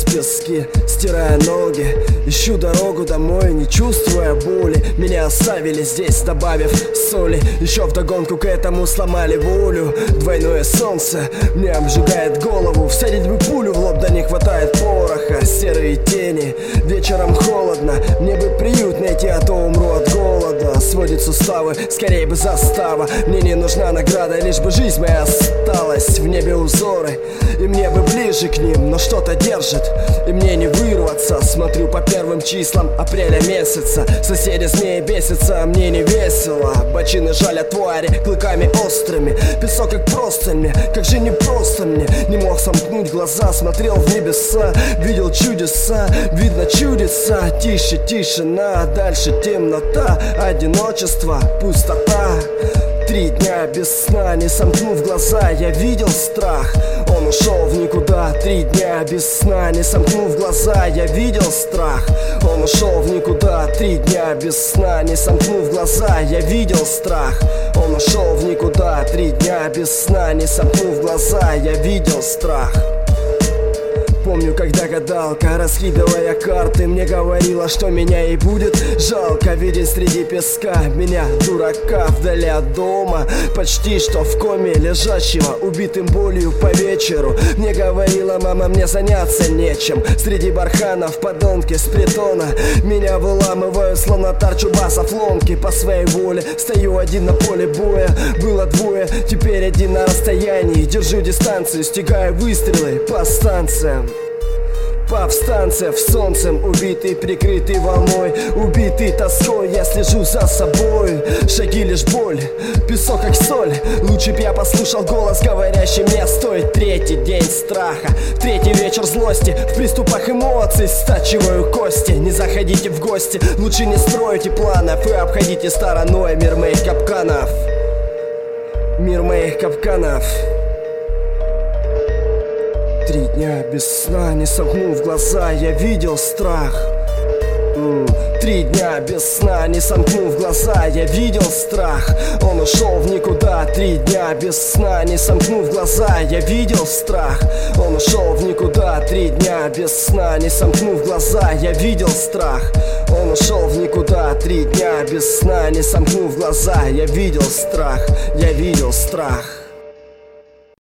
в песке, стирая ноги. Ищу дорогу домой, не чувствуя боли. Меня оставили здесь, добавив соли. Еще вдогонку к этому сломали волю. Двойное солнце мне обжигает голову. Всадить бы пулю в лоб, да не хватает пороха. Серые тени, вечером холодно. Мне бы приют найти, а то умру от голода. Сводит суставы, скорее бы застава. Мне не нужна награда, лишь бы жизнь моя осталась. В небе узоры, и мне бы ближе к ним. Но что-то держит, и мне не вырваться. Смотрю по первым числам апреля месяца. Соседи змеи бесятся, а мне не весело. Бочины жалят твари клыками острыми. Песок как простыми, как же не просто мне. Не мог сомкнуть глаза, смотрел в небеса. Видел чудеса, видно чудеса. Тише тишина, дальше темнота. Одиночество, пустота. 3 дня без сна, не сомкнув глаза, я видел страх. Он ушел в никуда. 3 дня без сна, не сомкнув глаза, я видел страх. Он ушел в никуда. 3 дня без сна, не сомкнув глаза, я видел страх. Он ушел в никуда. 3 дня без сна, не сомкнув глаза, я видел страх. Помню, когда гадалка, раскидывая карты, мне говорила, что меня и будет жалко видеть среди песка меня, дурака, вдали от дома, почти что в коме лежащего, убитым болью по вечеру. Мне говорила мама, мне заняться нечем. Среди барханов подонки с притона меня выламывают, словно тарчу басов ломки. По своей воле стою один на поле боя. Было двое, теперь один на расстоянии. Держу дистанцию, стягаю выстрелы по станциям. Повстанцев солнцем убитый, прикрытый волной, убитый тоской, я слежу за собой. Шаги лишь боль, песок как соль. Лучше б я послушал голос, говорящий мне стоит. 3-й день страха, 3-й вечер злости. В приступах эмоций стачиваю кости. Не заходите в гости, лучше не стройте планов и обходите стороной мир моих капканов. Мир моих капканов. 3 дня без сна, не сомкнув глаза, я видел страх. 3 дня без сна, не сомкнув глаза, я видел страх. Он ушел в никуда. 3 дня без сна, не сомкнув глаза, я видел страх. Он ушел в никуда. 3 дня без сна, не сомкнув глаза, я видел страх. Он ушел в никуда. 3 дня без сна, не сомкнув глаза, я видел страх. Я видел страх.